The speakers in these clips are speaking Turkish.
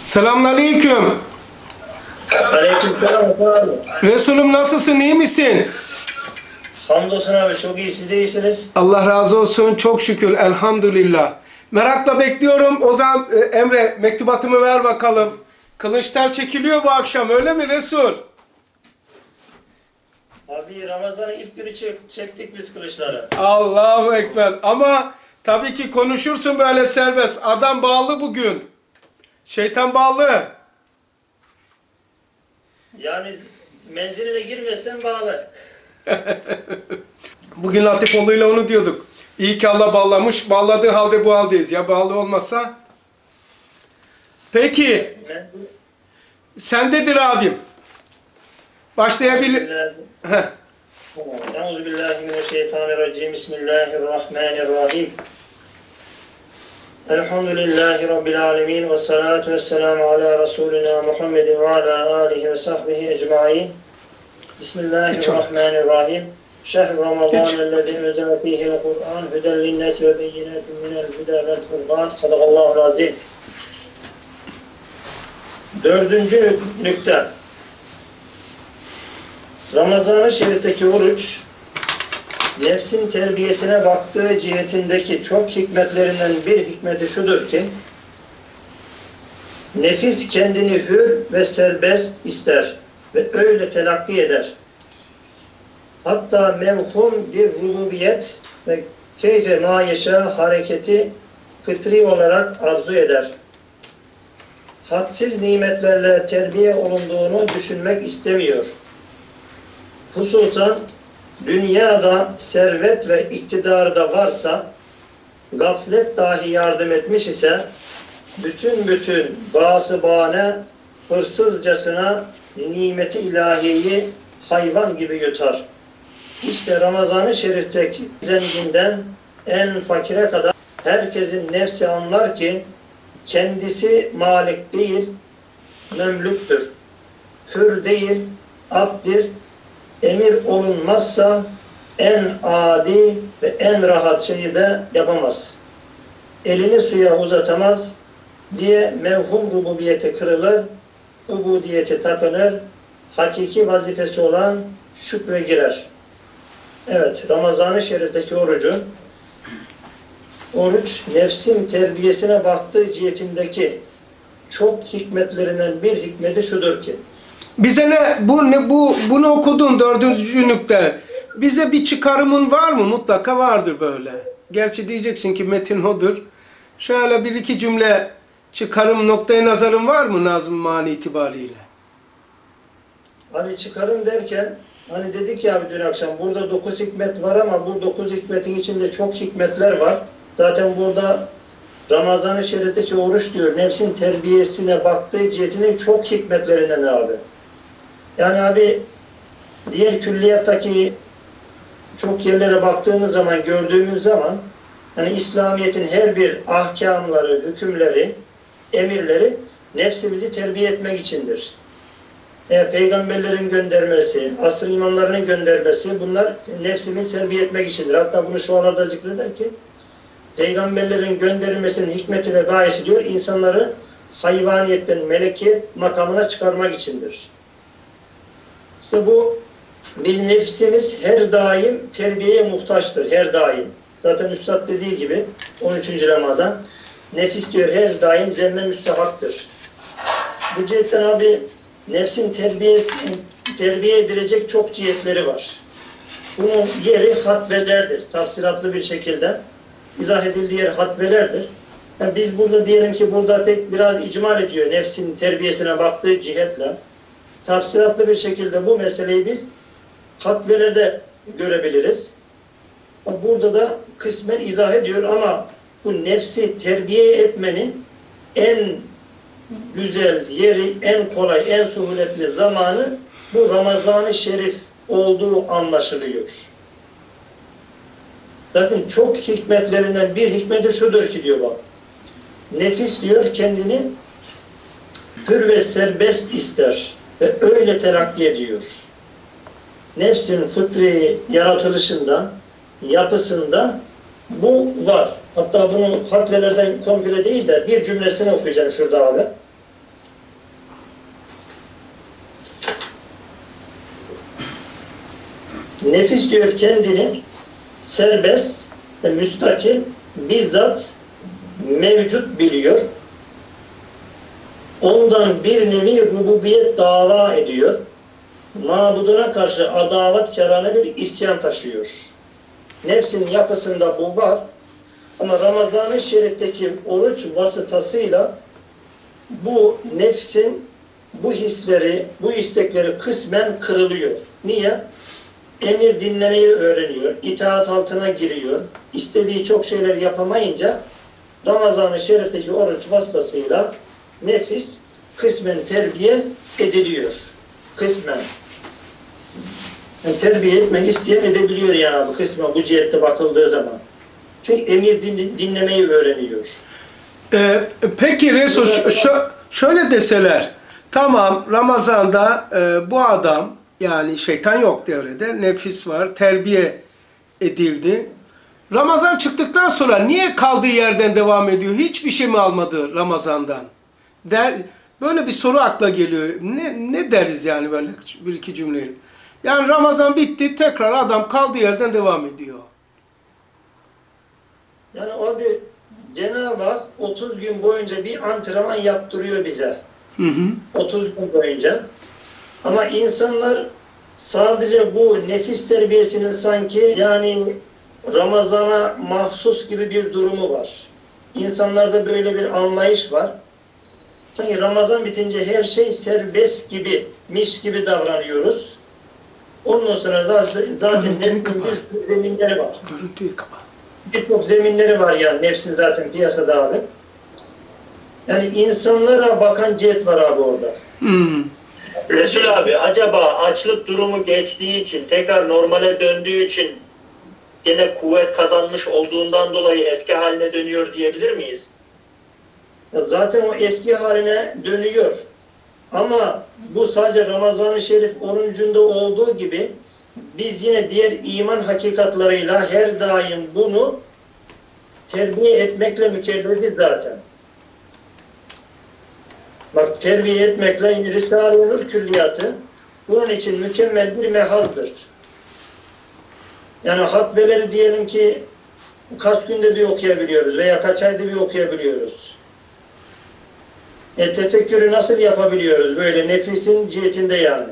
Selamünaleyküm. Aleykümselam abi. Resulüm nasılsın, iyi misin? Hamdolsun abi, çok iyi, siz de iyisiniz. Allah razı olsun, çok şükür, elhamdülillah. Merakla bekliyorum. O zaman Emre, mektubatımı ver bakalım. Kılıçlar çekiliyor bu akşam, öyle mi Resul? Abi Ramazan'ın ilk günü çektik biz kılıçları. Allahu Ekber. Ama tabii ki konuşursun böyle serbest. Adam bağlı bugün. Şeytan bağlı. Yani menziline girmezsen bağlı. Bugün Latifoğlu ile onu diyorduk. İyi ki Allah bağlamış. Bağladığı halde bu haldeyiz. Ya bağlı olmasa? Peki. Sendedir abim. Başlayabilir. Euzubillahimineşşeytanirracim. Bismillahirrahmanirrahim. Elhamdülillahi Rabbil alemin. Ve salatu ve selamu ala Resulina Muhammedin ve ala alihi ve sahbihi ecmain. Bismillahirrahmanirrahim. Şehr Ramazanellezî unzile fîhil Kur'an huden linnâsi ve beyinâtin minel hudâ vel furqân. Sadakallâhul azîm. Dördüncü nükte. Ramazan-ı Şerif'teki oruç, nefsin terbiyesine baktığı cihetindeki çok hikmetlerinden bir hikmeti şudur ki, nefis kendini hür ve serbest ister ve öyle telakki eder. Hatta mevhum bir rububiyet ve keyfe ma yeşâ hareketi fıtri olarak arzu eder. Hadsiz nimetlerle terbiye olunduğunu düşünmek istemiyor. Hususan dünyada servet ve iktidarı da varsa, gaflet dahi yardım etmiş ise, bütün basıbane, hırsızcasına nimeti ilahiyi hayvan gibi yutar. İşte Ramazan-ı Şerif'teki zenginden en fakire kadar herkesin nefsi anlar ki, kendisi malik değil, memlüktür. Hür değil, abdir. Emir olunmazsa en adi ve en rahat şeyi de yapamaz. Elini suya uzatamaz diye mevhum rububiyeti kırılır, ubudiyeti takınır, hakiki vazifesi olan şükre girer. Evet, Ramazan-ı Şerif'teki oruç nefsin terbiyesine baktığı cihetindeki çok hikmetlerinden bir hikmeti şudur ki, bize bunu okudun dördüncü nükte. Bize bir çıkarımın var mı? Mutlaka vardır böyle. Gerçi diyeceksin ki metin odur. Şöyle bir iki cümle çıkarım noktaya nazarın var mı nazım mani itibariyle? Hani çıkarım derken, hani dedik ya dün akşam, burada 9 hikmet var ama bu 9 hikmetin içinde çok hikmetler var. Zaten burada Ramazan-ı Şerif'teki oruç diyor, nefsin terbiyesine baktığı cihetinin çok hikmetlerinden abi. Yani abi, diğer külliyattaki çok yerlere baktığımız zaman, gördüğümüz zaman, hani İslamiyet'in her bir ahkamları, hükümleri, emirleri nefsimizi terbiye etmek içindir. Peygamberlerin göndermesi, asr imamlarının göndermesi, bunlar nefsimizi terbiye etmek içindir. Hatta bunu şu anlarda zikreder ki, peygamberlerin gönderilmesinin hikmeti ve gayesi diyor, insanları hayvaniyetten melekiyet makamına çıkarmak içindir. İşte bu, biz nefsimiz her daim terbiyeye muhtaçtır, her daim. Zaten Üstad dediği gibi 13. lemada, nefis diyor her daim zemme müstehaktır. Bu cihetten abi, nefsin terbiye edilecek çok cihetleri var. Bunun yeri hatvelerdir, tafsiratlı bir şekilde izah edildiği yer hatvelerdir. Yani biz burada diyelim ki burada biraz icmal ediyor nefsin terbiyesine baktığı cihetle. Tafsiratlı bir şekilde bu meseleyi biz hatvelerde görebiliriz. Burada da kısmen izah ediyor ama bu nefsi terbiye etmenin en güzel yeri, en kolay, en suhuletli zamanı bu Ramazan-ı Şerif olduğu anlaşılıyor. Zaten çok hikmetlerinden bir hikmeti şudur ki diyor bak. Nefis diyor kendini hür ve serbest ister ve öyle terakki ediyor. Nefsin fıtri yaratılışında, yapısında bu var. Hatta bunu hatvelerden komple değil de bir cümlesini okuyacağım şurada abi. Nefis diyor kendini serbest ve müstakil, bizzat mevcut biliyor. Ondan bir nevi rububiyet dava ediyor. Mabuduna karşı adavetkârane bir isyan taşıyor. Nefsin yapısında bu var. Ama Ramazan-ı Şerif'teki oruç vasıtasıyla bu nefsin bu hisleri, bu istekleri kısmen kırılıyor. Niye? Emir dinlemeyi öğreniyor, itaat altına giriyor. İstediği çok şeyler yapamayınca Ramazan-ı Şerif'teki oruç vasıtasıyla nefis kısmen terbiye ediliyor. Kısmen. Yani terbiye etmek isteyen edebiliyor yani bu kısmen bu cihette bakıldığı zaman. Çünkü emir dinlemeyi öğreniyor. Peki Resul şöyle deseler, tamam Ramazan'da bu adam, yani şeytan yok devrede, nefis var, terbiye edildi. Ramazan çıktıktan sonra niye kaldığı yerden devam ediyor? Hiçbir şey mi almadı Ramazan'dan? Böyle bir soru akla geliyor. Ne deriz yani böyle bir iki cümleyle? Yani Ramazan bitti, tekrar adam kaldığı yerden devam ediyor. Yani o bir Cenab-ı Hak 30 gün boyunca bir antrenman yaptırıyor bize. 30 gün boyunca. Ama insanlar sadece bu nefis terbiyesinin sanki yani Ramazan'a mahsus gibi bir durumu var. İnsanlarda böyle bir anlayış var. Sanki Ramazan bitince her şey serbest gibi, miş gibi davranıyoruz. Ondan sonra zaten nefsin bir zeminleri var. Görüntüyü kapat. Birçok zeminleri var yani nefsin zaten piyasada abi. Yani insanlara bakan cihet var abi orada. Resul abi, acaba açlık durumu geçtiği için, tekrar normale döndüğü için gene kuvvet kazanmış olduğundan dolayı eski haline dönüyor diyebilir miyiz? Zaten o eski haline dönüyor. Ama bu sadece Ramazan-ı Şerif orucunda olduğu gibi biz yine diğer iman hakikatlarıyla her daim bunu terbiye etmekle mükellefiz zaten. Bak terbiye etmekle Risale-i Nur külliyatı bunun için mükemmel bir mehazdır. Yani hatbeleri diyelim ki kaç günde bir okuyabiliyoruz veya kaç ayda bir okuyabiliyoruz. Tefekkürü nasıl yapabiliyoruz böyle nefisin cihetinde yani.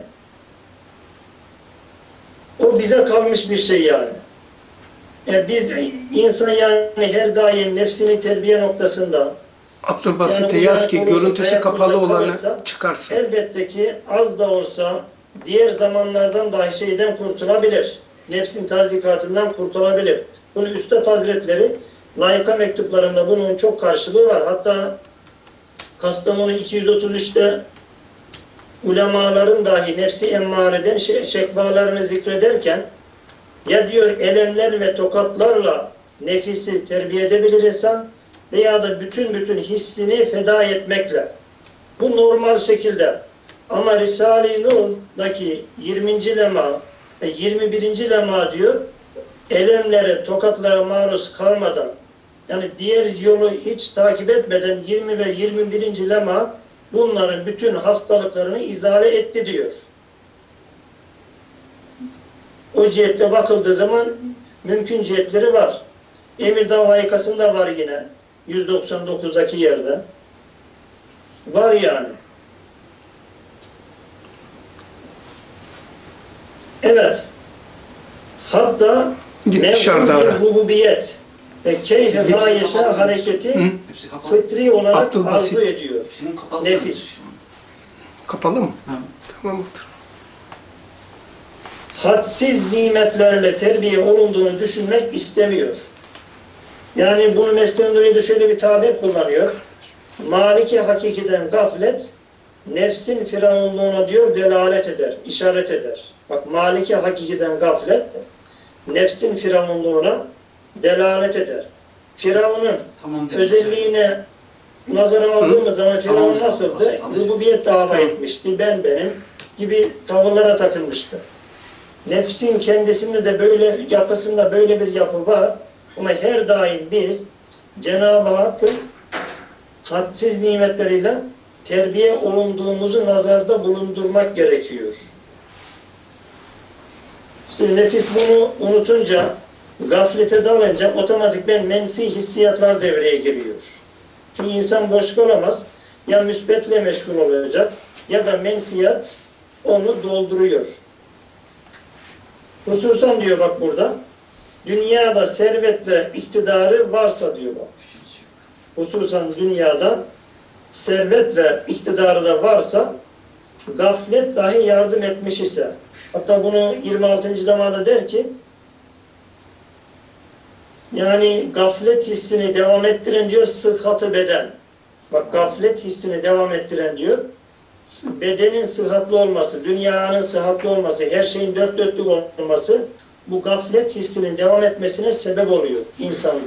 O bize kalmış bir şey yani. Biz insan yani her daim nefsini terbiye noktasında Abdülbasit'e yaz ki görüntüsü kapalı olanı çıkarsın. Elbette ki az da olsa diğer zamanlardan dahi şeyden kurtulabilir. Nefsin tazikatından kurtulabilir. Bunu Üstad Hazretleri layıka mektuplarında bunun çok karşılığı var. Hatta Kastamonu 233'te ulemaların dahi nefsi emmareden şekvalarını zikrederken ya diyor elemler ve tokatlarla nefisi terbiye edebilir insan veya da bütün hissini feda etmekle. Bu normal şekilde. Ama Risale-i Nur'daki 20. lema ve 21. lema diyor elemlere, tokatlara maruz kalmadan yani diğer yolu hiç takip etmeden 20 ve 21. lema bunların bütün hastalıklarını izale etti diyor. O cihette bakıldığı zaman mümkün cihetleri var. Emirdağ Haykası'nda var yine. 199'daki yerde. Var yani. Evet. Hatta mevcut bir rububiyet ve keyfe hayeşa hareketi fıtri olarak arzu ediyor. Nefis. Kapalı mı? Tamam. Hadsiz nimetlerle terbiye olunduğunu düşünmek istemiyor. Yani bunu Mesnevi Nuri'de şöyle bir tabir kullanıyor. Maliki hakikiden gaflet, nefsin firavunluğuna diyor delalet eder, işaret eder. Bak maliki hakikiden gaflet, nefsin firavunluğuna delalet eder. Firavun'un özelliğine nazara aldığımız zaman Firavun nasıldı? Rububiyet dava etmişti, benim gibi tavırlara takılmıştı. Nefsin kendisinde de böyle yapısında böyle bir yapı var. Ama her daim biz Cenab-ı Hakk'ın hadsiz nimetleriyle terbiye olunduğumuzu nazarda bulundurmak gerekiyor. İşte nefis bunu unutunca, gaflete dalınca otomatikmen menfi hissiyatlar devreye giriyor. Çünkü insan boş kalamaz. Ya müsbetle meşgul olacak ya da menfiyat onu dolduruyor. Hususan diyor bak burada, dünyada servet ve iktidarı varsa diyor bak. Hususan dünyada servet ve iktidarı da varsa, gaflet dahi yardım etmiş ise, hatta bunu 26. lemada der ki, yani gaflet hissini devam ettiren diyor, sıhhatı beden. Bak gaflet hissini devam ettiren diyor, bedenin sıhhatli olması, dünyanın sıhhatli olması, her şeyin dört dörtlük olması, bu gaflet hissinin devam etmesine sebep oluyor insanda.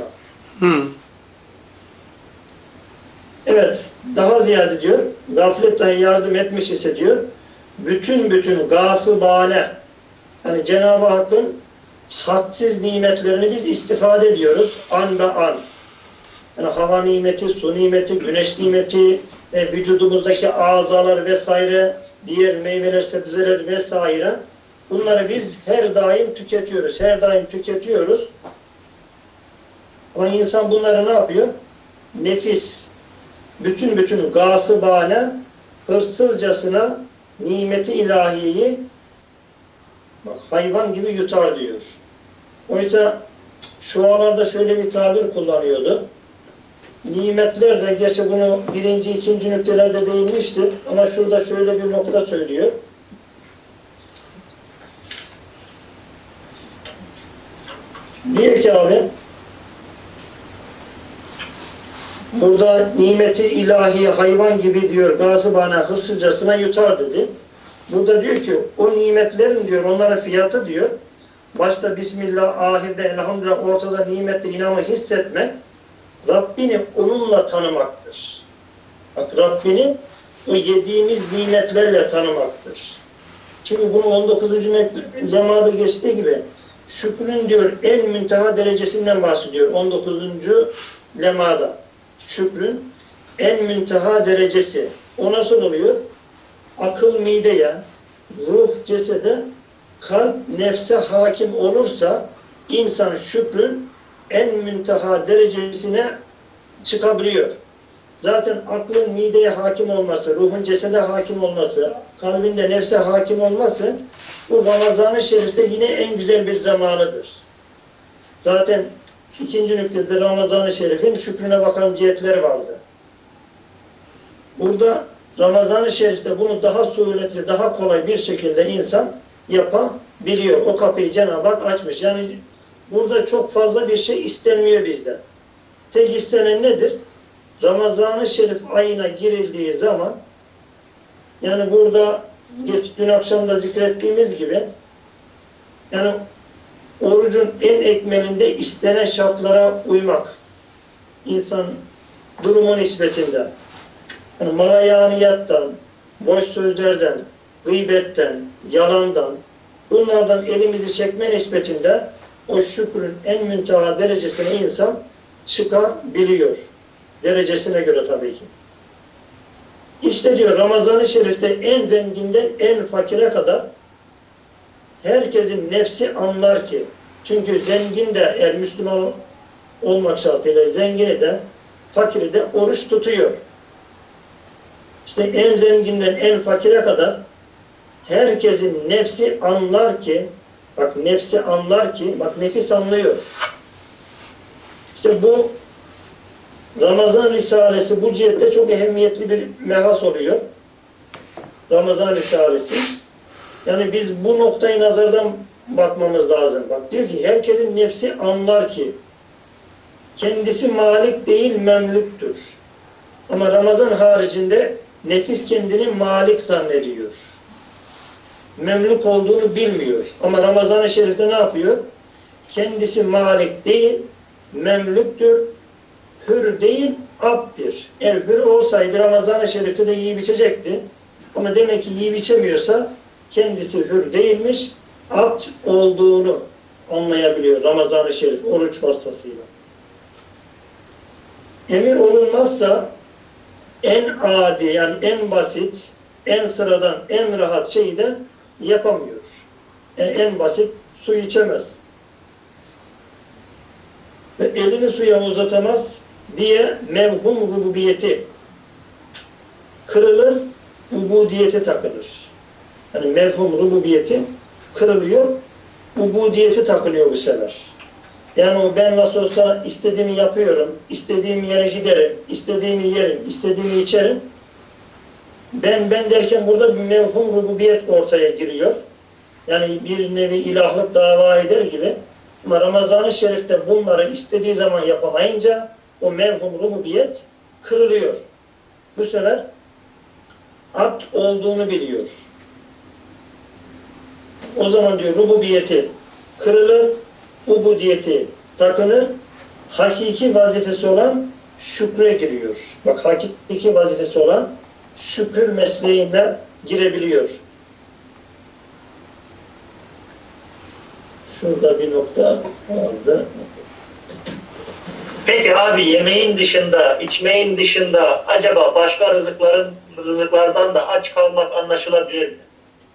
Evet, daha ziyade diyor, gaflet dahi yardım etmiş ise diyor, bütün gasıbane, hani Cenab-ı Hakk'ın hadsiz nimetlerini biz istifade ediyoruz an be an. Yani hava nimeti, su nimeti, güneş nimeti, vücudumuzdaki azalar vesaire, diğer meyveler, sebzeler vesaire, bunları biz her daim tüketiyoruz. Ama insan bunları ne yapıyor? Nefis, bütün gasıbane, hırsızcasına nimeti ilahiyi hayvan gibi yutar diyor. Oysa şualarda şöyle bir tabir kullanıyordu. Nimetler de, gerçi bunu birinci, ikinci nüktelerde değinmiştir ama şurada şöyle bir nokta söylüyor. Diyor ki abi, burada nimeti ilahi hayvan gibi diyor, gazıbane hırsızcasına yutar dedi. Burada diyor ki o nimetlerin diyor, onların fiyatı diyor, başta Bismillah, ahirde elhamdülillah, ortada nimetle inamı hissetmek, Rabbini onunla tanımaktır. Bak Rabbini o yediğimiz nimetlerle tanımaktır. Çünkü bunu 19. lemada geçtiği gibi şükrün diyor en münteha derecesinden bahsediyor 19. lemada. Şükrün en münteha derecesi. O nasıl oluyor? Akıl mideye, ruh cesede, kalp nefse hakim olursa insan şükrün en münteha derecesine çıkabiliyor. Zaten aklın mideye hakim olması, ruhun cesede hakim olması, kalbinde nefse hakim olması bu Ramazan-ı Şerif'te yine en güzel bir zamanıdır. Zaten ikinci nüktede Ramazan-ı Şerif'in şükrüne bakan cihetleri vardı. Burada Ramazan-ı Şerif'te bunu daha suretli, daha kolay bir şekilde insan yapabiliyor. O kapıyı Cenab-ı Hak açmış. Yani burada çok fazla bir şey istenmiyor bizden. Tek istenen nedir? Ramazan-ı Şerif ayına girildiği zaman, yani burada dün akşam da zikrettiğimiz gibi, yani orucun en ekmelinde istenen şartlara uymak, insan durumu nispetinde, yani malayaniyattan, boş sözlerden, gıybetten, yalandan, bunlardan elimizi çekme nispetinde o şükrün en münteha derecesine insan çıkabiliyor. Derecesine göre tabii ki. İşte diyor Ramazan-ı Şerif'te en zenginden en fakire kadar herkesin nefsi anlar ki, çünkü zengin de eğer Müslüman olmak şartıyla zengini de fakiri de oruç tutuyor. İşte en zenginden en fakire kadar herkesin nefsi anlar ki, bak nefsi anlar ki, bak nefis anlıyor. İşte bu Ramazan Risalesi bu cihette çok ehemmiyetli bir mehas oluyor. Ramazan Risalesi. Yani biz bu noktayı nazardan bakmamız lazım. Bak diyor ki herkesin nefsi anlar ki kendisi malik değil memlüktür. Ama Ramazan haricinde nefis kendini malik zannediyor. Memlük olduğunu bilmiyor. Ama Ramazan-ı Şerif'te ne yapıyor? Kendisi malik değil, memlüktür, hür değil, abdir. Eğer hür olsaydı Ramazan-ı Şerif'te de yiyip içecekti. Ama demek ki yiyip içemiyorsa kendisi hür değilmiş, abd olduğunu anlayabiliyor Ramazan-ı Şerif oruç vasıtasıyla. Emir olunmazsa en adi, yani en basit, en sıradan, en rahat şeyi de yapamıyor. En basit su içemez ve elini suya uzatamaz diye mevhum rububiyeti kırılır, ubudiyete takılır. Yani mevhum rububiyeti kırılıyor, ubudiyete takılıyor bu sefer. Yani o ben nasıl olsa istediğimi yapıyorum, istediğim yere giderim, istediğimi yerim, istediğimi içerim. Ben derken burada bir mevhum rububiyet ortaya giriyor. Yani bir nevi ilahlık dava eder gibi. Ama Ramazan-ı Şerif'te bunları istediği zaman yapamayınca o mevhum rububiyet kırılıyor. Bu sefer abd olduğunu biliyor. O zaman diyor rububiyeti kırılır, ubudiyeti takınır, hakiki vazifesi olan şükre giriyor. Bak hakiki vazifesi olan şükür mesleğine girebiliyor. Şurada bir nokta vardı. Peki abi yemeğin dışında, içmeğin dışında acaba başka rızıklardan da aç kalmak anlaşılabilir mi?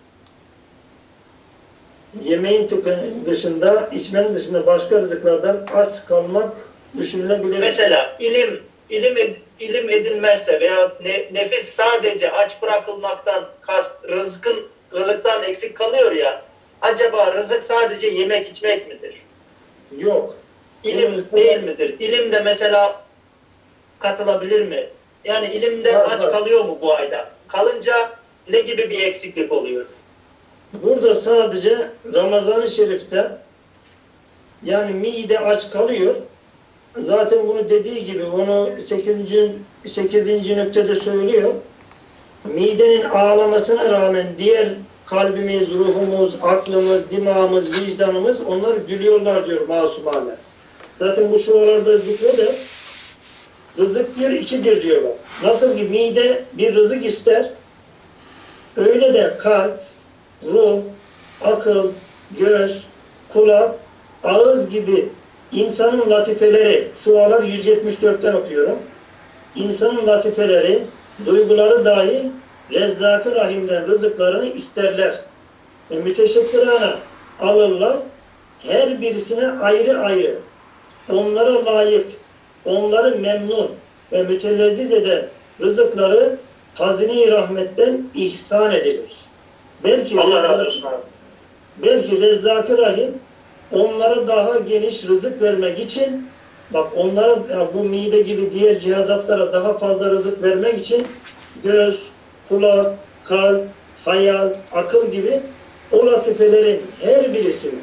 Yemeğin dışında, içmenin dışında başka rızıklardan aç kalmak düşünülebilir. Mesela ilim edilmezse veya nefis sadece aç bırakılmaktan rızıktan eksik kalıyor ya, acaba rızık sadece yemek içmek midir? Yok. İlim değil midir? İlim de mesela katılabilir mi? Yani ilimden aç kalıyor mu bu ayda? Kalınca ne gibi bir eksiklik oluyor? Burada sadece Ramazan-ı Şerif'te yani mide aç kalıyor. Zaten bunu dediği gibi onu 8. nüktede söylüyor. Midenin ağlamasına rağmen diğer kalbimiz, ruhumuz, aklımız, dimağımız, vicdanımız onlar gülüyorlar diyor masumane. Zaten bu şuralarda zikrede rızık diyor ikidir diyor bak. Nasıl ki mide bir rızık ister, öyle de kalp, ruh, akıl, göz, kulak, ağız gibi insanın latifeleri, şu aralar 174'ten okuyorum. İnsanın latifeleri, duyguları dahi Rezzak-ı Rahim'den rızıklarını isterler. Ve müteşekkirane alırlar. Her birisine ayrı ayrı, onlara layık, onları memnun ve mütelezziz eden rızıkları hazine-i rahmetten ihsan edilir. Allah razı olsun abi. Belki Rezzak-ı Rahim onlara daha geniş rızık vermek için, bak onlara bu mide gibi diğer cihazatlara daha fazla rızık vermek için göz, kulak, kalp, hayal, akıl gibi o latifelerin her birisini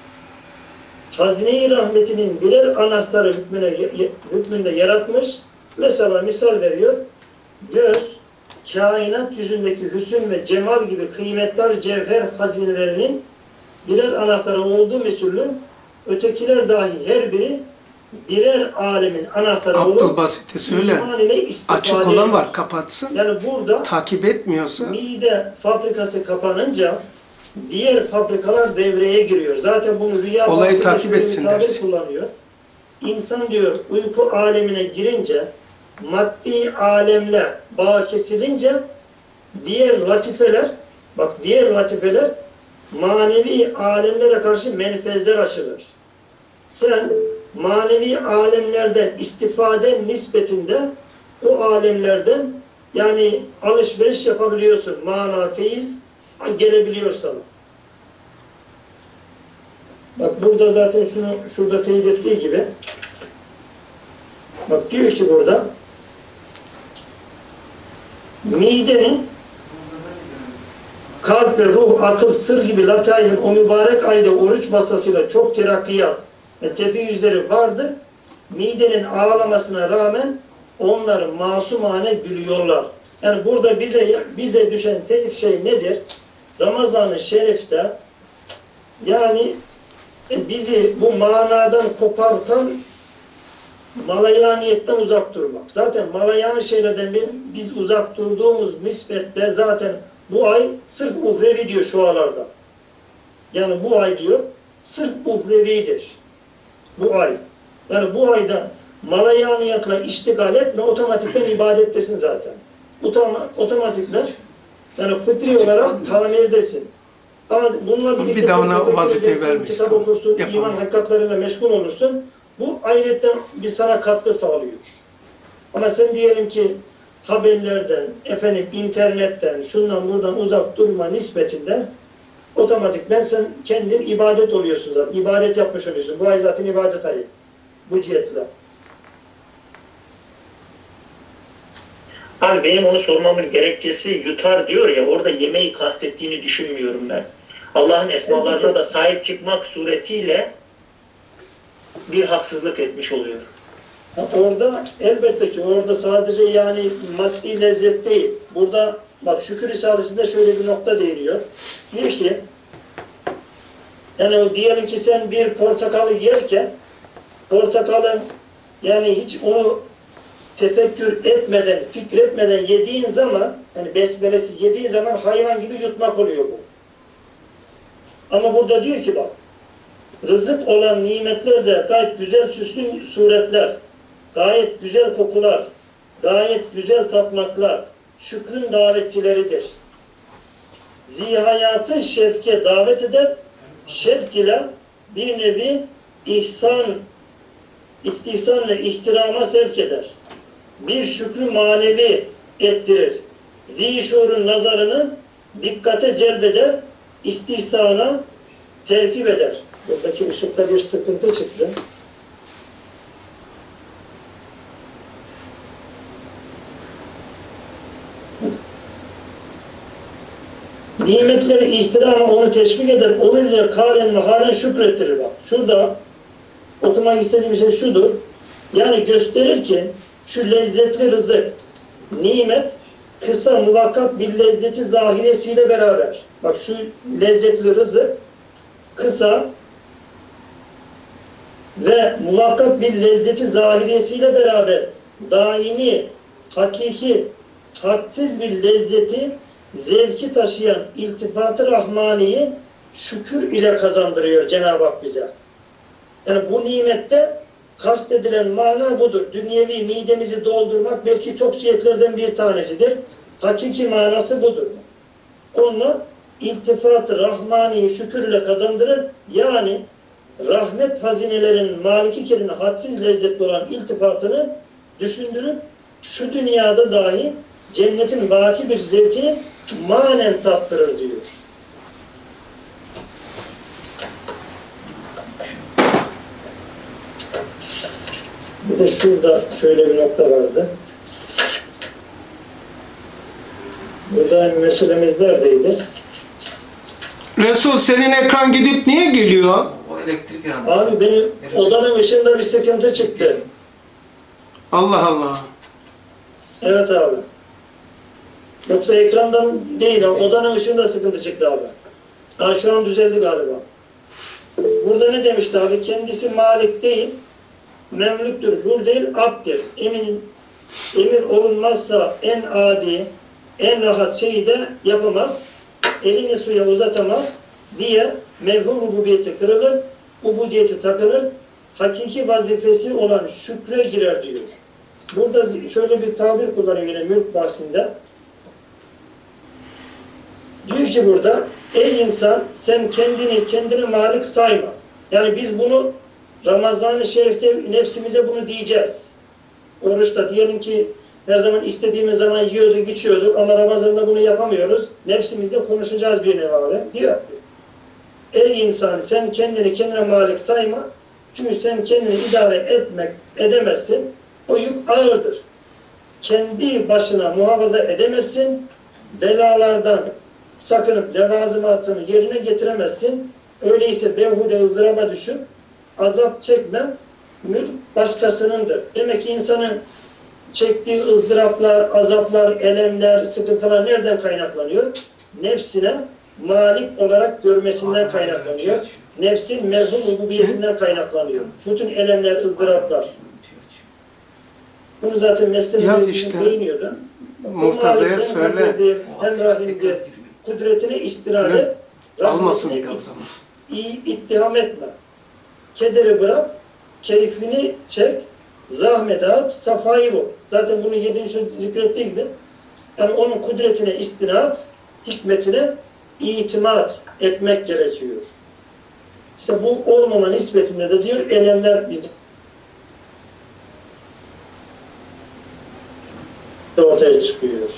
hazine-i rahmetinin birer anahtarı hükmünde yaratmış. Mesela misal veriyor. Göz, kainat yüzündeki hüsn ve cemal gibi kıymetli cevher hazinelerinin birer anahtarı olduğu mesulü, ötekiler dahi her biri birer alemin anahtarı olup Abdülbasit'e söyle. Açık olan var, kapatsın. Yani burada takip etmiyorsa mide fabrikası kapanınca diğer fabrikalar devreye giriyor. Zaten bunu rüya olayı takip etsin tabir dersin. kullanıyor. İnsan diyor uyku alemine girince, maddi alemle bağ kesilince diğer latifeler, bak diğer latifeler manevi alemlere karşı menfezler açılır. Sen manevi alemlerden istifade nispetinde o alemlerden yani alışveriş yapabiliyorsun. Mana, feyiz gelebiliyor sana. Bak burada zaten şurada teyit ettiği gibi bak diyor ki burada midenin kalp ve ruh, akıl, sır gibi lataifin o mübarek ayda oruç masasıyla çok terakkiyat ve tefeyyüzleri vardır. Midenin ağlamasına rağmen onlar masumane gülüyorlar. Yani burada bize düşen tek şey nedir? Ramazan-ı Şerif'te yani bizi bu manadan kopartan malayaniyetten uzak durmak. Zaten malayani şeylerden biz uzak durduğumuz nispette zaten bu ay sırf uhrevi diyor şu aralarda. Yani bu ay diyor sırf uhrevidir. Bu ay. Yani bu ayda malayaniyatla iştigal etme, otomatikten ibadettesin zaten. Otomatikten yani fıtri olarak tamirdesin. Ama bununla birlikte Bir daha ona tefekkür vazife edersin, vermeyiz. kitap Tamam. okursun, Yapalım. iman hakikatlarıyla meşgul olursun. Bu ahiretten bir sana katkı sağlıyor. Ama sen diyelim ki haberlerden, internetten, şundan buradan uzak durma nispetinde otomatikmen sen kendin ibadet oluyorsun zaten. İbadet yapmış oluyorsun. Bu ay zaten ibadet ayı. Bu cihetle. Abi benim onu sormamın gerekçesi yutar diyor ya, orada yemeği kastettiğini düşünmüyorum ben. Allah'ın esmalarına da sahip çıkmak suretiyle bir haksızlık etmiş oluyor. Orada elbette ki orada sadece yani maddi lezzet değil. Burada bak şükür risalesinde şöyle bir nokta değiniyor. Diyor ki yani diyelim ki sen bir portakalı yerken portakalın yani hiç onu tefekkür etmeden, fikretmeden yediğin zaman yani besmelesi yediğin zaman hayvan gibi yutmak oluyor bu. Ama burada diyor ki bak rızık olan nimetler de gayet güzel süslü suretler, gayet güzel kokular, gayet güzel tatmaklar, şükrün davetçileridir. Zihayatı şefke davet eder, şefk ile bir nevi istihsan ve ihtirama sevk eder. Bir şükrü manevi ettirir. Zişurun nazarını dikkate celbeder, istihsana terkip eder. Buradaki ışıkta bir sıkıntı çıktı. Nimetleri ihtirama onu teşvik eder, onunla kâlen ve hâlen şükrettirir bak. Şurada okumak istediğim şey şudur. Yani gösterir ki şu lezzetli rızık, nimet kısa muvakkat bir lezzeti zahiresiyle beraber. Bak şu lezzetli rızık kısa ve muvakkat bir lezzeti zahiresiyle beraber daimi, hakiki, hadsiz bir lezzeti, zevki taşıyan iltifat-ı rahmaniyi şükür ile kazandırıyor Cenab-ı Hak bize. Yani bu nimette kastedilen mana budur. Dünyevi midemizi doldurmak belki çok cihetlerden bir tanesidir. Hakiki manası budur. Onunla iltifat-ı rahmaniyi şükür ile kazandırır. Yani rahmet hazinelerinin maliki kirine hadsiz lezzetli olan iltifatını düşündürüp şu dünyada dahi cennetin baki bir zevkini manen tattırır diyor. Bir de şurada şöyle bir nokta vardı. Burada meselemiz neredeydi? Resul senin ekran gidip niye geliyor? O elektrik yandı. Abi benim odanın ışığında bir sıkıntı çıktı. Allah Allah. Evet abi. Yoksa ekrandan değil, odanın ışığında sıkıntı çıktı abi. Ha, şu an düzeldi galiba. Burada ne demişti abi? Kendisi malik değil, memlüktür, hür değil, abdir. Emir olunmazsa en adi, en rahat şeyi de yapamaz. Elini suya uzatamaz diye mevhum ubudiyeti kırılır, ubudiyeti takılır, hakiki vazifesi olan şükre girer diyor. Burada şöyle bir tabir kullanıyor yine mülk bahsinde. Diyor ki burada, ey insan sen kendini malik sayma. Yani biz bunu Ramazan-ı Şerif'te nefsimize bunu diyeceğiz. Oruçta diyelim ki her zaman istediğimiz zaman yiyorduk, içiyorduk ama Ramazan'da bunu yapamıyoruz. Nefsimizde konuşacağız bir nevi abi. Diyor. Ey insan sen kendine malik sayma. Çünkü sen kendini idare edemezsin. O yük ağırdır. Kendi başına muhafaza edemezsin. Belalardan sakınıp levazımatını yerine getiremezsin. Öyleyse bevhude ızdıraba düşüp azap çekme, mülk başkasınındır. Demek ki insanın çektiği ızdıraplar, azaplar, elemler, sıkıntılar nereden kaynaklanıyor? Nefsine malik olarak görmesinden kaynaklanıyor. Nefsin mevhum ubudiyetinden kaynaklanıyor. Bütün elemler, ızdıraplar. Bunu zaten Mesnevi'de işte. değiniyordu. Murtaza'ya söyle. Hem rahimde kudretine istirade, Almasın bir rahmetine de o zaman. iyi ittiham etme. Kederi bırak, keyfini çek, zahmet at, safayı bul. Zaten bunu 7. zikrettiği gibi yani onun kudretine istinat, hikmetine itimat etmek gerekiyor. İşte bu olmama nispetinde de diyor elemler bizde ortaya çıkıyor.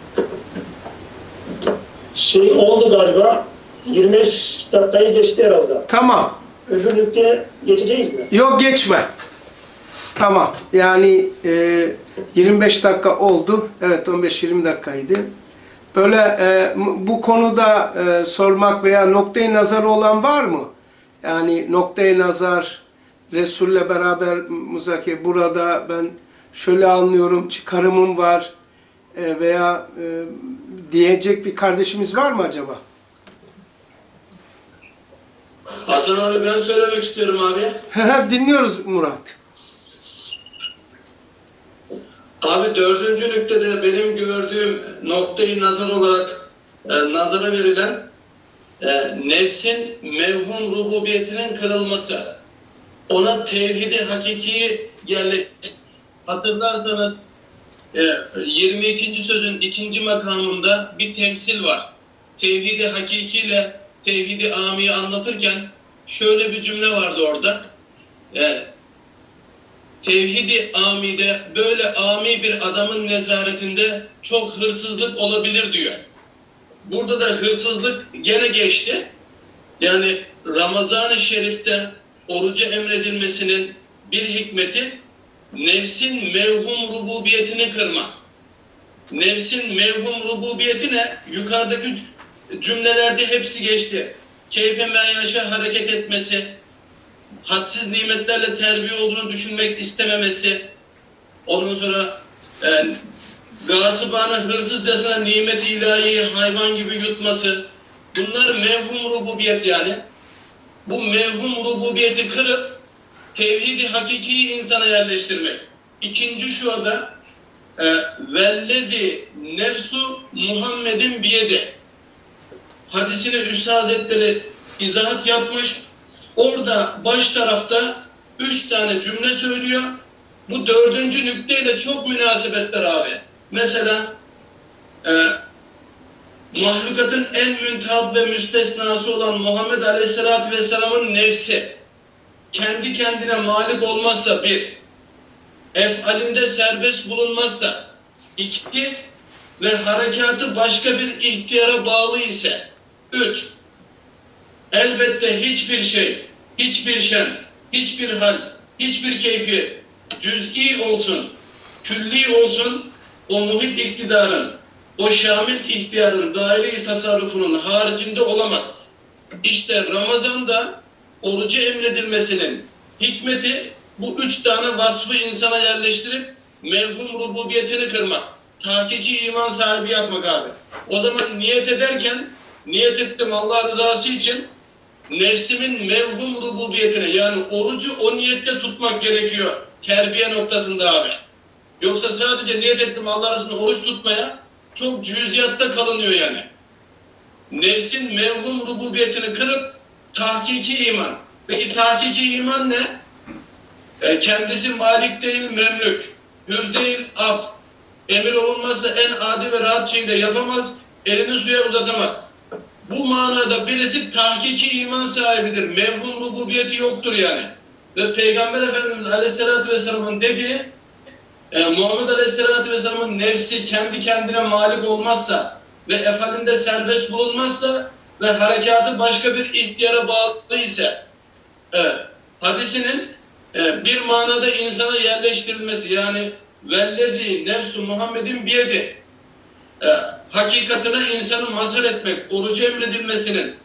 Şey oldu galiba, 25 dakikayı geçti herhalde. Tamam. Öbür nükteye geçeceğiz mi? Yok, geçme. Tamam. Yani 25 dakika oldu. Evet, 15-20 dakikaydı. Böyle bu konuda sormak veya noktayı nazarı olan var mı? Yani noktayı nazar, Resul'le beraber muzakere, burada ben şöyle anlıyorum, çıkarımım var veya diyecek bir kardeşimiz var mı acaba? Hasan abi, ben söylemek istiyorum abi. Dinliyoruz Murat. Abi, 4. nüktede benim gördüğüm noktayı nazar olarak nazara verilen nefsin mevhum rububiyetinin kırılması. Ona tevhidi hakikiyi yerleştir. Hatırlarsanız 22. sözün 2. makamında bir temsil var. Tevhidi hakikiyle tevhidi amiyi anlatırken şöyle bir cümle vardı orada. Tevhidi amide, böyle ami bir adamın nezaretinde çok hırsızlık olabilir diyor. Burada da hırsızlık gene geçti. Yani Ramazan-ı Şerif'te orucu emredilmesinin bir hikmeti nefsin mevhum rububiyetini kırma. Nefsin mevhum rububiyeti ne? Yukarıdaki cümlelerde hepsi geçti. Keyfe menyaşa hareket etmesi, hadsiz nimetlerle terbiye olduğunu düşünmek istememesi, ondan sonra gasıbane hırsızcasına nimet-i ilahiyi hayvan gibi yutması, bunlar mevhum rububiyet yani. Bu mevhum rububiyeti kırıp tevhid-i hakikiyi insana yerleştirmek. İkinci şu anda vellezi nefsu Muhammed'in biyedi hadisine Üstad Hazretleri izahat yapmış. Orada baş tarafta 3 tane cümle söylüyor. Bu 4. nükteyle çok münasebetler abi. Mesela mahlukatın en müntehap ve müstesnası olan Muhammed Aleyhisselatü Vesselam'ın nefsi kendi kendine malik olmazsa bir, efalinde serbest bulunmazsa iki ve harekatı başka bir ihtiyara bağlı ise üç, elbette hiçbir şey, hiçbir şen, hiçbir hal, hiçbir keyfiyet cüz'i olsun, külli olsun, o muhit iktidarın, o şamil ihtiyarın daire-i tasarrufunun haricinde olamaz. İşte Ramazan'da orucu emredilmesinin hikmeti bu 3 tane vasfı insana yerleştirip mevhum rububiyetini kırmak. Tahkiki iman sahibi yapmak abi. O zaman niyet ederken niyet ettim Allah rızası için nefsimin mevhum rububiyetine, yani orucu o niyette tutmak gerekiyor terbiye noktasında abi. Yoksa sadece niyet ettim Allah arasında oruç tutmaya çok cüziyatta kalınıyor yani. Nefsin mevhum rububiyetini kırıp tahkiki iman. Peki tahkiki iman ne? Kendisi malik değil memlük, hür değil abd. Emir olunmazsa en adi ve rahat şeyi de yapamaz, elini suya uzatamaz. Bu manada birisi tahkiki iman sahibidir. Mevhum rububiyeti yoktur yani. Ve Peygamber Efendimiz Aleyhisselatü Vesselam'ın dediği Muhammed Aleyhisselatü Vesselam'ın nefsi kendi kendine malik olmazsa ve efalinde serbest bulunmazsa ve harekatı başka bir ihtiyara bağlı ise hadisinin bir manada insana yerleştirilmesi, yani vellezi nefsu Muhammed'in biyedi hakikatine insanı mazhar etmek, orucu emredilmesinin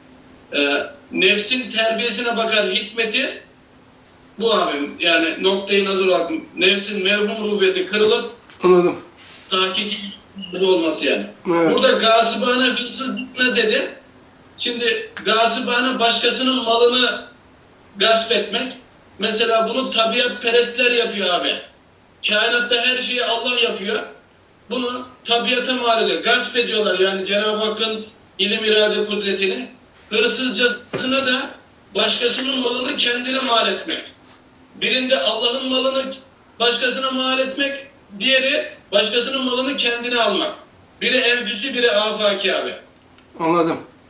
nefsin terbiyesine bakar hikmeti bu abim. Yani noktayı nazar olarak nefsin mevhum rububiyeti kırılıp Anladım. tahkiki olması yani. Evet. Burada gasıbane hırsızlık ne dedi? Şimdi gasıbane başkasının malını gasp etmek. Mesela bunu tabiat perestler yapıyor abi. Kainatta her şeyi Allah yapıyor. Bunu tabiata mal ediyor. Gasp ediyorlar yani Cenab-ı Hakk'ın ilim irade kudretini. Hırsızcasına da başkasının malını kendine mal etmek. Birinde Allah'ın malını başkasına mal etmek, diğeri başkasının malını kendine almak. Biri enfüsü, biri afaki abi. Anladım.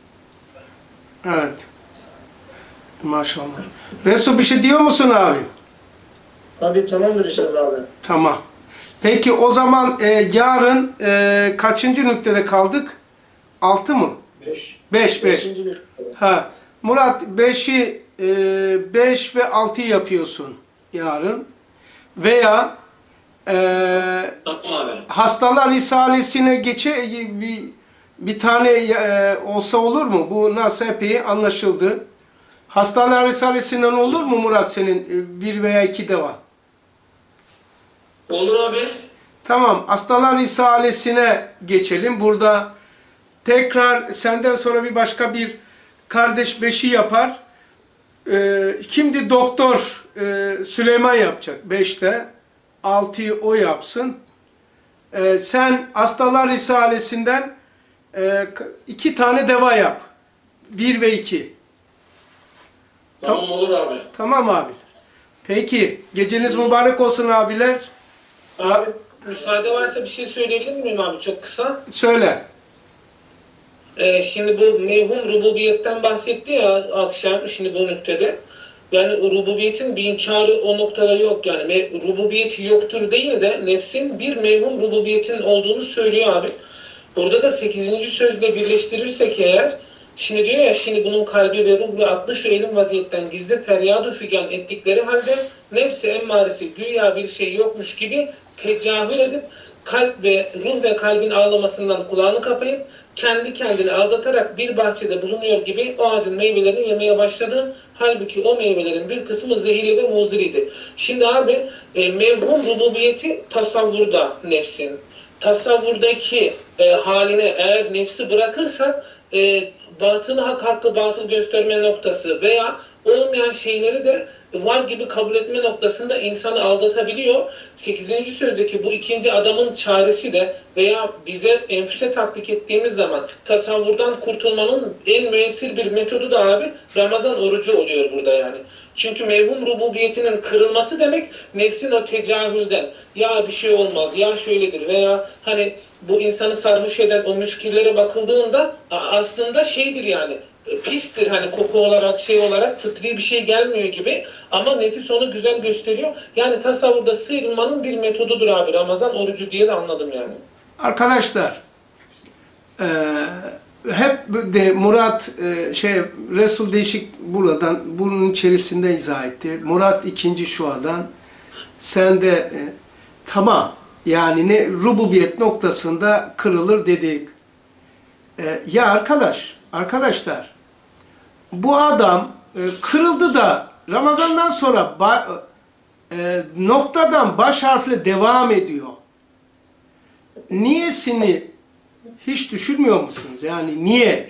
Evet. Maşallah. Resul bir şey diyor musun abi? Abi tamamdır inşallah abi. Tamam. Peki o zaman yarın kaçıncı nüktede kaldık? 6 mı? 5. 5. Beşinci bir. Ha. Murat 5'i 5 ve 6'yı yapıyorsun yarın. Veya Tamam abi. Hastalar Risalesi'ne bir tane olsa olur mu? Bu nasıl epey anlaşıldı. Hastalar Risalesi'nden olur mu Murat senin bir veya iki deva? Olur abi. Tamam. Hastalar Risalesi'ne geçelim. Burada tekrar senden sonra bir başka bir kardeş 5'i yapar. Kimdi? Doktor Süleyman yapacak 5'te. 6'yı o yapsın. Sen Hastalar Risalesi'nden 2 tane deva yap. 1 ve 2. Tamam olur abi. Tamam abi. Peki. Geceniz mübarek olsun abiler. Abi müsaade varsa bir şey söyleyebilir miyim abi çok kısa? Söyle. Şimdi bu mevhum rububiyetten bahsetti ya akşam şimdi bu nüktede. Yani rububiyetin bir inkarı o noktada yok yani. Rububiyeti yoktur değil de nefsin bir mevhum rububiyetin olduğunu söylüyor abi. Burada da 8. sözle birleştirirsek eğer şimdi diyor ya şimdi bunun kalbi ve ruh ve aklı şu elim vaziyetten gizli feryadu figan ettikleri halde nefsi emmaresi güya bir şey yokmuş gibi tecahür edip kalp ve ruh ve kalbin ağlamasından kulağını kapayıp kendi kendini aldatarak bir bahçede bulunuyor gibi o ağacın meyvelerini yemeye başladı. Halbuki o meyvelerin bir kısmı zehirli ve muziriydi. Şimdi abi mevhum rububiyeti tasavvurda nefsin. Tasavvurdaki haline eğer nefsi bırakırsa batılı hakkı batıl gösterme noktası veya olmayan şeyleri de var gibi kabul etme noktasında insanı aldatabiliyor. 8. sözdeki bu ikinci adamın çaresi de veya bize enfüse tatbik ettiğimiz zaman tasavvurdan kurtulmanın en müessir bir metodu da abi Ramazan orucu oluyor burada yani. Çünkü mevhum rububiyetinin kırılması demek nefsin o tecahülden ya bir şey olmaz ya şöyledir veya hani bu insanı sarhoş eden o müşkillere bakıldığında aslında şeydir yani pistir hani koku olarak şey olarak fıtri bir şey gelmiyor gibi ama nefis onu güzel gösteriyor. Yani tasavvurda sıyrılmanın bir metodudur abi Ramazan orucu diye de anladım yani. Arkadaşlar hep de Murat Resul değişik buradan bunun içerisinde izah etti. Murat ikinci şuadan sen de tamam yani ne rububiyet noktasında kırılır dedik. Ya arkadaşlar bu adam kırıldı da Ramazan'dan sonra noktadan baş harfle devam ediyor. Niyesini hiç düşünmüyor musunuz? Yani niye?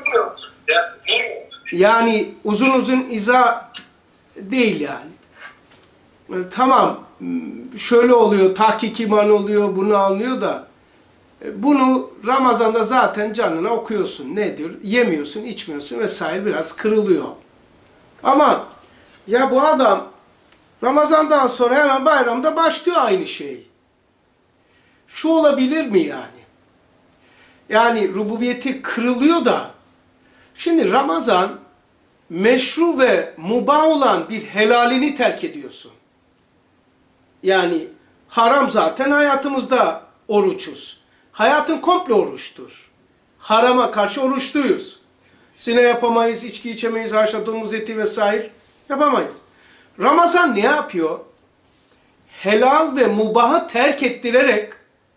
Yani uzun izah değil yani. Tamam şöyle oluyor, tahkik iman oluyor, bunu anlıyor da bunu Ramazan'da zaten canına okuyorsun. Nedir? Yemiyorsun, içmiyorsun vesaire biraz kırılıyor. Ama ya bu adam Ramazan'dan sonra hemen bayramda başlıyor aynı şey. Şu olabilir mi yani? Yani rububiyeti kırılıyor da şimdi Ramazan meşru ve mubah olan bir helalini terk ediyorsun. Yani haram zaten hayatımızda oruçuz. Hayatın komple oruçtur. Harama karşı oruçluyuz. Zina yapamayız, içki içemeyiz, haşa domuz eti vesaire yapamayız. Ramazan ne yapıyor? Helal ve mubahı terk ettirerek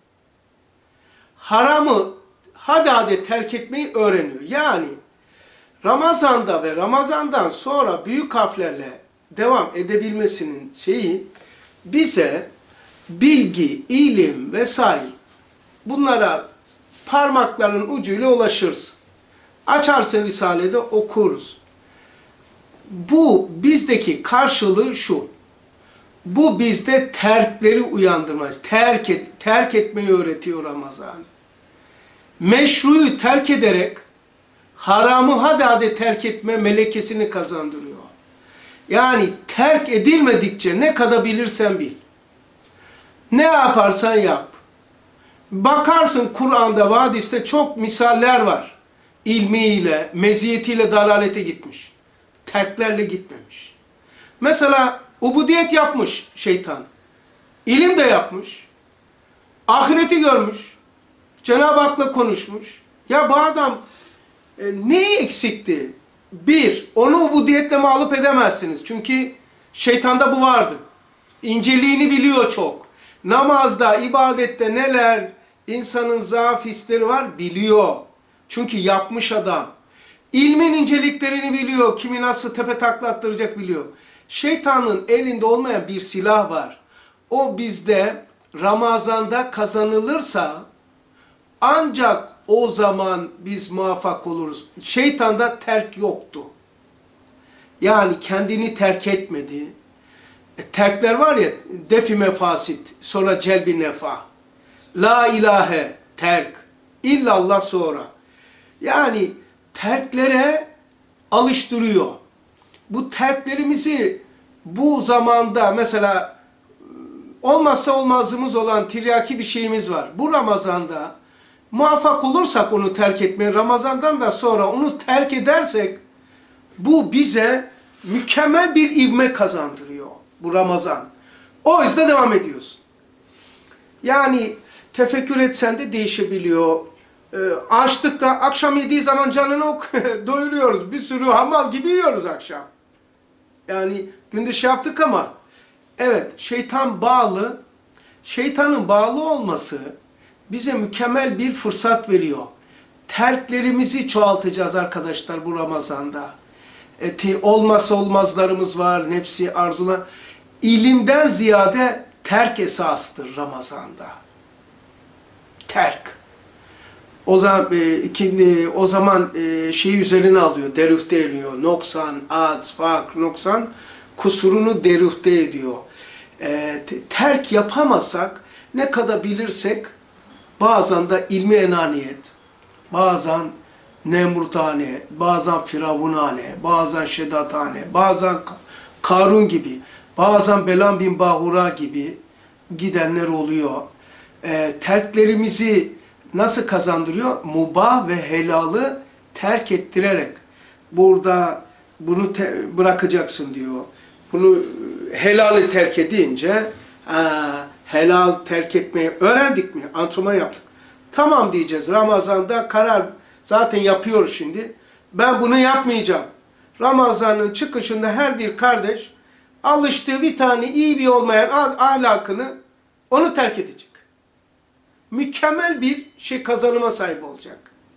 haramı hadi terk etmeyi öğreniyor. Yani Ramazan'da ve Ramazan'dan sonra büyük harflerle devam edebilmesinin şeyi bize bilgi, ilim vesaire bunlara parmakların ucuyla ulaşırız. Açarsın Risale'de okuruz. Bu bizdeki karşılığı şu. Bu bizde terkleri uyandırma, terk etmeyi öğretiyor Ramazan. Meşruyu terk ederek haramı hadi terk etme melekesini kazandırıyor. Yani terk edilmedikçe ne kadar bilirsen bil. Ne yaparsan yap. Bakarsın Kur'an'da ve hadiste çok misaller var. ilmiyle, meziyetiyle dalalete gitmiş. Terklerle gitmemiş. Mesela ubudiyet yapmış şeytan. İlim de yapmış. Ahireti görmüş. Cenab-ı Hak'la konuşmuş. Ya bu adam neyi eksikti? Bir, onu ubudiyetle mağlup edemezsiniz. Çünkü şeytanda bu vardı. İnceliğini biliyor çok. Namazda, ibadette neler insanın zaaf hisleri var biliyor. Çünkü yapmış adam. İlmin inceliklerini biliyor. Kimi nasıl tepe taklattıracak biliyor. Şeytanın elinde olmayan bir silah var. O bizde Ramazan'da kazanılırsa ancak o zaman biz muvaffak oluruz. Şeytanda terk yoktu. Yani kendini terk etmedi. Terkler var ya, defi mefasit, sonra celbi nefa. La ilahe, terk. İllallah sonra. Yani terklere alıştırıyor. Bu terklerimizi bu zamanda mesela olmazsa olmazımız olan tiryaki bir şeyimiz var. Bu Ramazan'da muvaffak olursak onu terk etmeye, Ramazan'dan da sonra onu terk edersek bu bize mükemmel bir ivme kazandırıyor bu Ramazan. O yüzden devam ediyorsun. Yani tefekkür etsen de değişebiliyor. Açlıkta akşam yediği zaman canını doyuruyoruz. Bir sürü hamal gibi yiyoruz akşam. Yani gündüz şey yaptık ama evet şeytan bağlı. Şeytanın bağlı olması bize mükemmel bir fırsat veriyor. Terklerimizi çoğaltacağız arkadaşlar bu Ramazan'da. Olmazsa olmazlarımız var, nefsi arzular. İlimden ziyade terk esastır Ramazan'da. Terk. O zaman şeyi üzerine alıyor, derüfte ediyor. Noksan, az, fark, noksan kusurunu derüfte ediyor. Terk yapamazsak ne kadar bilirsek bazen de ilmi enaniyet, bazen nemrutane, bazen firavunane, bazen şedatane, bazen Karun gibi, bazen Belam bin Bahura gibi gidenler oluyor. Terklerimizi nasıl kazandırıyor? Mubah ve helalı terk ettirerek. Burada bunu bırakacaksın diyor. Bunu helali terk edince helal terk etmeyi öğrendik mi? Antrenman yaptık. Tamam diyeceğiz. Ramazan'da karar zaten yapıyoruz şimdi. Ben bunu yapmayacağım. Ramazan'ın çıkışında her bir kardeş alıştığı bir tane iyi bir olmayan ahlakını onu terk edecek. Mükemmel bir şey kazanıma sahip olacak.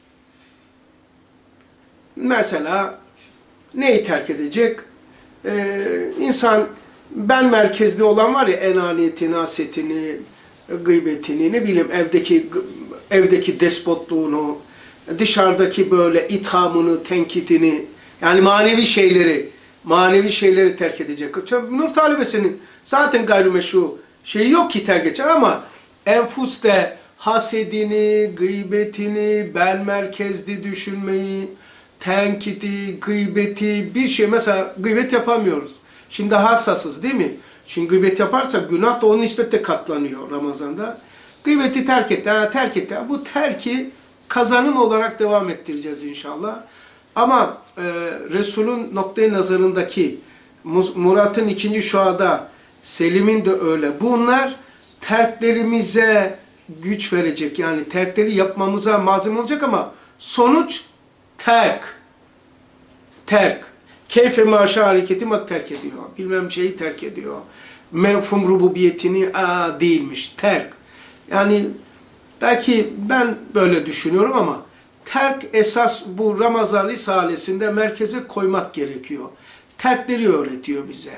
Mesela neyi terk edecek? İnsan ben merkezli olan var ya, enaniyetini, hasetini, gıybetini, ne bileyim evdeki despotluğunu, dışarıdaki böyle ithamını, tenkitini, yani manevi şeyleri terk edecek. Nur talebesinin zaten gayrimeşru şeyi yok ki terk edecek ama enfuste hasedini, gıybetini, ben merkezli düşünmeyi, tenkiti, gıybeti, bir şey mesela gıybet yapamıyoruz. Şimdi hassasız değil mi? Şimdi gıybet yaparsak günah da onun nispetle katlanıyor Ramazan'da. Gıybeti terk et, terk et. Bu terki kazanım olarak devam ettireceğiz inşallah. Ama Resul'ün noktayı nazarındaki Murat'ın ikinci şuada, Selim'in de öyle. Bunlar terklerimize güç verecek. Yani terkleri yapmamıza malzeme olacak ama sonuç terk. Terk. Keyfe maşa hareketi terk ediyor. Bilmem şeyi terk ediyor. Mevhum rububiyetini değilmiş. Terk. Yani belki ben böyle düşünüyorum ama terk esas bu Ramazan Risalesi'nde merkeze koymak gerekiyor. Terkleri öğretiyor bize.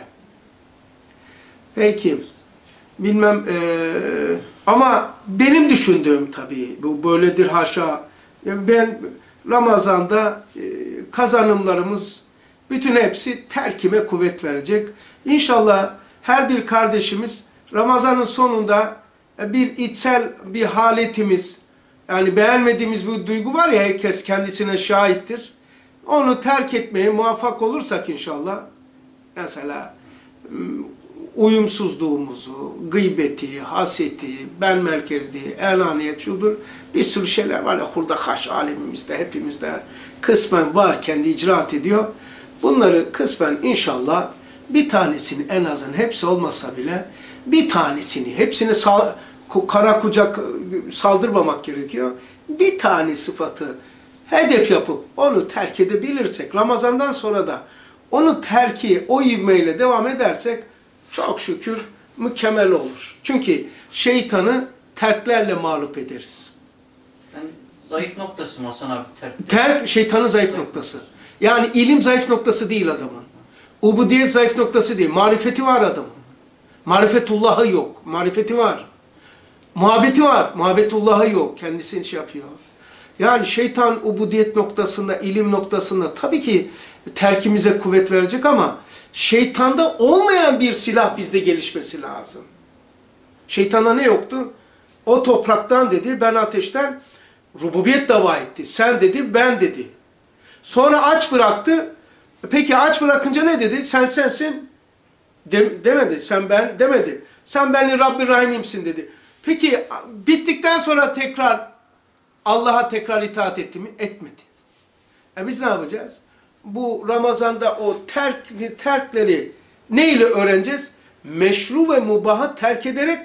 Peki. Bilmem ama benim düşündüğüm tabii bu böyledir haşa. Yani ben Ramazan'da kazanımlarımız bütün hepsi terkime kuvvet verecek. İnşallah her bir kardeşimiz Ramazan'ın sonunda bir içsel bir haletimiz, yani beğenmediğimiz bir duygu var ya, herkes kendisine şahittir. Onu terk etmeye muvaffak olursak inşallah, mesela uyumsuzluğumuzu, gıybeti, haseti, ben merkezliği, enaniyet şudur. Bir sürü şeyler var ya hurda haş alemimizde, hepimizde kısmen var, kendi icraat ediyor. Bunları kısmen inşallah bir tanesini en azından hepsi olmasa bile bir tanesini, hepsini kara kucak saldırmamak gerekiyor. Bir tane sıfatı hedef yapıp onu terk edebilirsek, Ramazan'dan sonra da onu terki o ivmeyle devam edersek çok şükür mükemmel olur. Çünkü şeytanı terklerle mağlup ederiz. Yani zayıf noktası mı Hasan abi? Terk şeytanın zayıf noktası. Yani ilim zayıf noktası değil adamın. Ubudiyet zayıf noktası değil. Marifeti var adamın. Marifetullah'ı yok. Marifeti var. Muhabbeti var. Muhabbetullah'ı yok. Kendisini şey yapıyor. Yani şeytan ubudiyet noktasında, ilim noktasında tabii ki terkimize kuvvet verecek ama şeytanda olmayan bir silah bizde gelişmesi lazım. Şeytana ne yoktu? O topraktan dedi, ben ateşten rububiyet dava etti. Sen dedi, ben dedi. Sonra aç bıraktı. Peki aç bırakınca ne dedi? Sen sensin demedi. Sen ben demedi. Sen benim Rabbi Rahim'imsin dedi. Peki bittikten sonra tekrar Allah'a tekrar itaat etti mi? Etmedi. Biz ne yapacağız? Bu Ramazan'da o terkleri neyle öğreneceğiz? Meşru ve mubahı terk ederek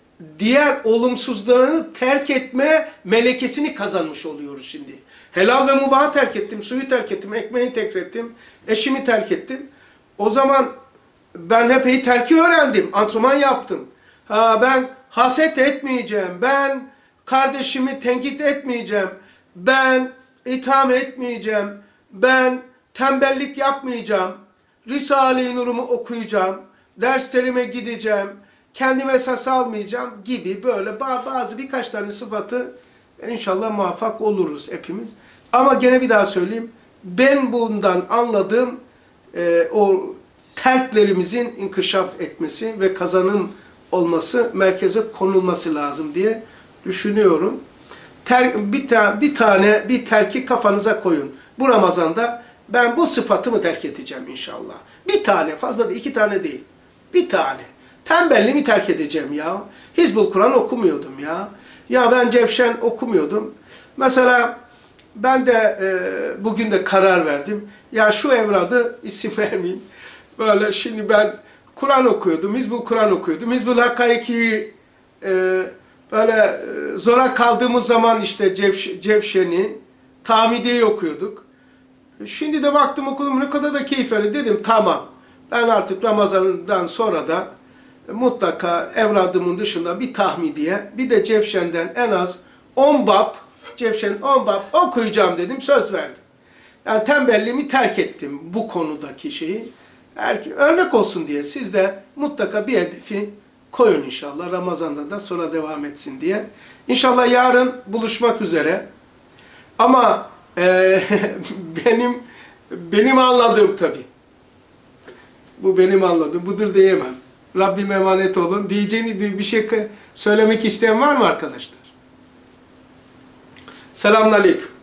diğer olumsuzlarını terk etme melekesini kazanmış oluyoruz şimdi. Helal ve mubahı terk ettim, suyu terk ettim, ekmeği terk ettim, eşimi terk ettim. O zaman ben epey terki öğrendim, antrenman yaptım. Ben haset etmeyeceğim, ben kardeşimi tenkit etmeyeceğim, ben itham etmeyeceğim, ben tembellik yapmayacağım, Risale-i Nur'umu okuyacağım, derslerime gideceğim, kendime esas almayacağım gibi böyle birkaç tane sıfatı inşallah muvaffak oluruz hepimiz. Ama gene bir daha söyleyeyim, ben bundan anladığım o terklerimizin inkişaf etmesi ve kazanım olması, merkeze konulması lazım diye düşünüyorum. Bir terki kafanıza koyun. Bu Ramazan'da ben bu sıfatımı terk edeceğim inşallah. Bir tane, fazla da 2 tane değil. Bir tane. Tembelliğimi terk edeceğim ya. Hizbul Kur'an okumuyordum ya. Ya ben Cevşen okumuyordum. Mesela ben de bugün de karar verdim. Ya şu evradı isim vermeyeyim. Böyle şimdi ben Kur'an okuyordum. Hizbul Kur'an okuyordum. Hizbul Hakkaiki böyle zora kaldığımız zaman işte Cevşen'i, Tamidi'yi okuyorduk. Şimdi de baktım okudum ne kadar da keyif verdi. Dedim tamam ben artık Ramazan'dan sonra da mutlaka evradımın dışında bir Tahmidiye bir de Cevşen'den en az 10 bab, Cevşen 10 bab okuyacağım dedim, söz verdim. Yani tembelliğimi terk ettim bu konudaki şeyi. Örnek olsun diye siz de mutlaka bir hedefi koyun inşallah. Ramazan'da da sonra devam etsin diye. İnşallah yarın buluşmak üzere. Ama benim anladığım tabii. Bu benim anladığım. Budur diyemem. Rabbime emanet olun. Diyeceğini bir şey söylemek isteyen var mı arkadaşlar? Selamünaleyküm.